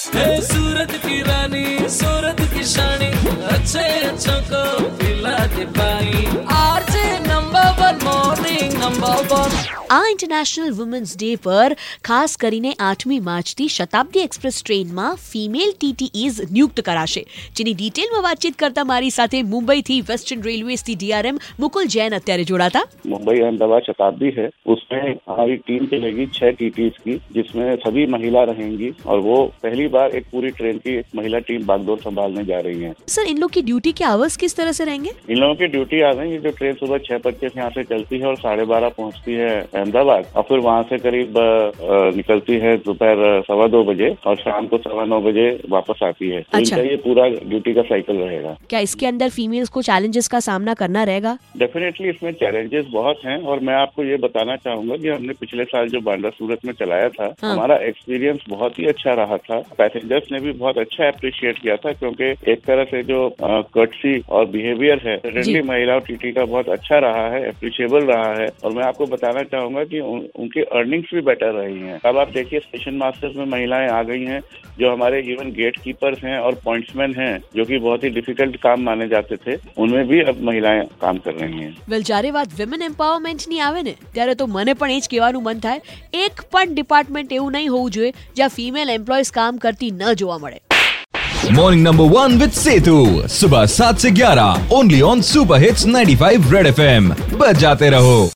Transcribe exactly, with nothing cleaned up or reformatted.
है सूरत की रानी, सूरत की शानी, अच्छे अच्छों को पिला के पानी। RJ number one morning number one. આ ઇન્ટરનેશનલ વુમન્સ ડે પર ખાસ કરીને આઠમી માર્ચથી શતાબ્દી એક્સપ્રેસ ટ્રેનમાં ફિમેલ ટીટીઈઝ નિયુક્ત કરાશે, જેની ડિટેલમાં વાતચીત કરતા મારી સાથે મુંબઈથી વેસ્ટર્ન રેલવેઝથી ડીઆરએમ મુકુલ જૈન અત્યારે જોડાતા। मुंबई अहमदाबाद शताब्दी है, उसमें हमारी टीम चलेगी छह टीटीज की, जिसमें सभी महिला रहेंगी और वो पहली बार एक पूरी ट्रेन की एक महिला टीम बागडोर संभालने जा रही है। सर, इन लोग की ड्यूटी के आवर्स किस तरह से रहेंगे? इन लोगों की ड्यूटी आ गई, जो ट्रेन सुबह छह पच्चीस यहाँ से चलती है और साढ़े बारह पहुँचती है अहमदाबाद, और फिर वहाँ से करीब निकलती है दोपहर सवा दो बजे और शाम को सवा नौ बजे वापस आती है। अच्छा। इनका ये पूरा ड्यूटी का साइकिल रहेगा। क्या इसके अंदर फीमेल्स को चैलेंजेस का सामना करना रहेगा? डेफिनेटली इसमें चैलेंजेस बहुत हैं, और मैं आपको ये बताना चाहूंगा कि हमने पिछले साल जो बांद्रा सूरत में चलाया था, हाँ। हमारा एक्सपीरियंस बहुत ही अच्छा रहा था। पैसेंजर्स ने भी बहुत अच्छा अप्रिशिएट किया था, क्योंकि एक तरह से जो कर्टसी और बिहेवियर है सडनली महिला टीटी का बहुत अच्छा रहा है, अप्रिशिएबल रहा है। और मैं आपको बताना चाहूंगा कि उन, उनकी अर्निंग्स भी बेटर रही हैं। अब आप देखिए स्टेशन मास्टर्स में महिलाएं आ गई हैं, जो हमारे इवन गेट कीपर्स हैं और पॉइंट्समैन हैं, जो कि बहुत ही डिफिकल्ट काम माने जाते थे, उनमें भी अब महिलाएं काम कर रही हैं। વેલ, જ્યારે વાત વિમેન એમ્પાવરમેન્ટ ની આવે ને, ત્યારે તો મને પણ એ જ કહેવાનું મન થાય, એક પણ ડિપાર્ટમેન્ટ એવું નહીં હોવું જોઈએ જ્યાં ફિમેલ એમ્પ્લોઈઝ કામ કરતી ન જોવા મળે। Morning number one with Setu, सुबह सात से ग्यारह, only on super hits ninety five red F M. बजाते रहो।